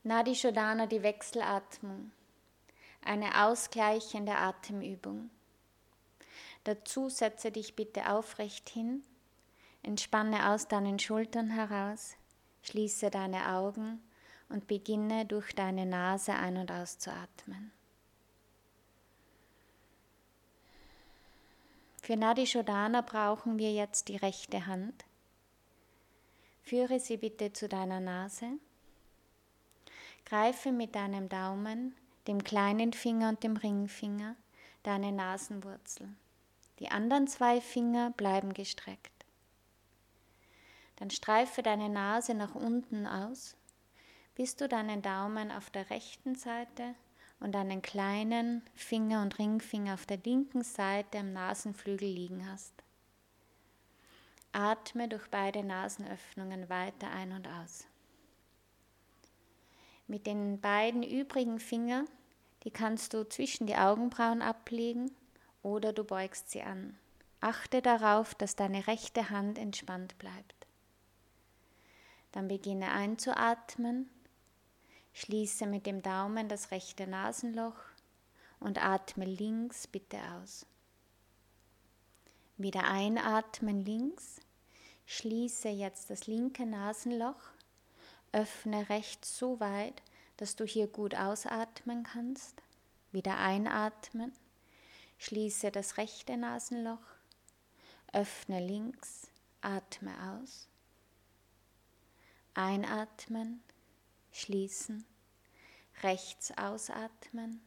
Nadi Shodhana, die Wechselatmung, eine ausgleichende Atemübung. Dazu setze dich bitte aufrecht hin, entspanne aus deinen Schultern heraus, schließe deine Augen und beginne durch deine Nase ein- und auszuatmen. Für Nadi Shodhana brauchen wir jetzt die rechte Hand. Führe sie bitte zu deiner Nase. Greife mit deinem Daumen, dem kleinen Finger und dem Ringfinger deine Nasenwurzel. Die anderen 2 Finger bleiben gestreckt. Dann streife deine Nase nach unten aus, bis du deinen Daumen auf der rechten Seite und deinen kleinen Finger und Ringfinger auf der linken Seite am Nasenflügel liegen hast. Atme durch beide Nasenöffnungen weiter ein und aus. Mit den beiden übrigen Fingern, die kannst du zwischen die Augenbrauen ablegen oder du beugst sie an. Achte darauf, dass deine rechte Hand entspannt bleibt. Dann beginne einzuatmen, schließe mit dem Daumen das rechte Nasenloch und atme links bitte aus. Wieder einatmen links, schließe jetzt das linke Nasenloch. Öffne rechts so weit, dass du hier gut ausatmen kannst. Wieder einatmen. Schließe das rechte Nasenloch. Öffne links. Atme aus. Einatmen. Schließen. Rechts ausatmen.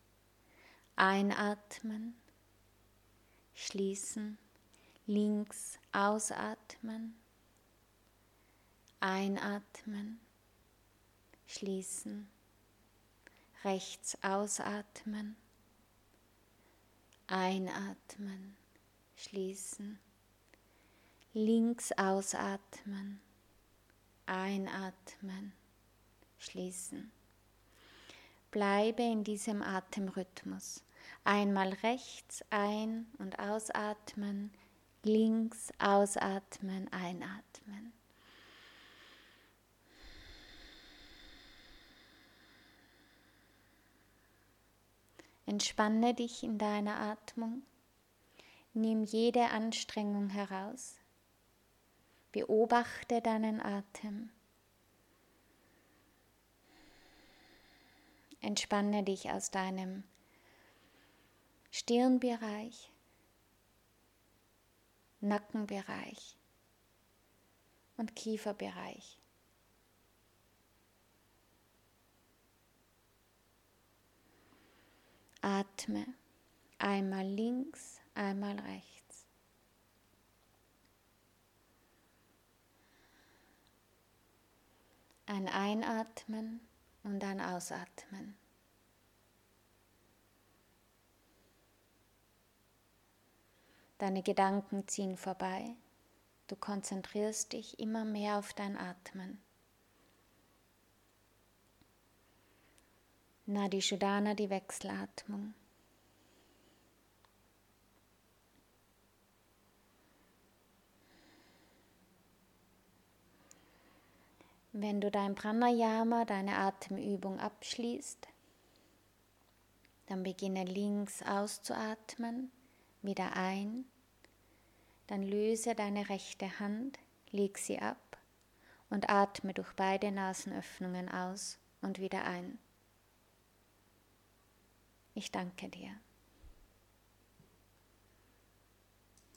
Einatmen. Schließen. Links ausatmen. Einatmen, schließen, rechts ausatmen, einatmen, schließen, links ausatmen, einatmen, schließen. Bleibe in diesem Atemrhythmus. Einmal rechts ein- und ausatmen, links ausatmen, einatmen. Entspanne dich in deiner Atmung, nimm jede Anstrengung heraus, beobachte deinen Atem, entspanne dich aus deinem Stirnbereich, Nackenbereich und Kieferbereich. Atme einmal links, einmal rechts. Ein Einatmen und ein Ausatmen. Deine Gedanken ziehen vorbei. Du konzentrierst dich immer mehr auf dein Atmen. Nadi Shodhana, die Wechselatmung. Wenn du dein Pranayama, deine Atemübung abschließt, dann beginne links auszuatmen, wieder ein, dann löse deine rechte Hand, leg sie ab und atme durch beide Nasenöffnungen aus und wieder ein. Ich danke dir.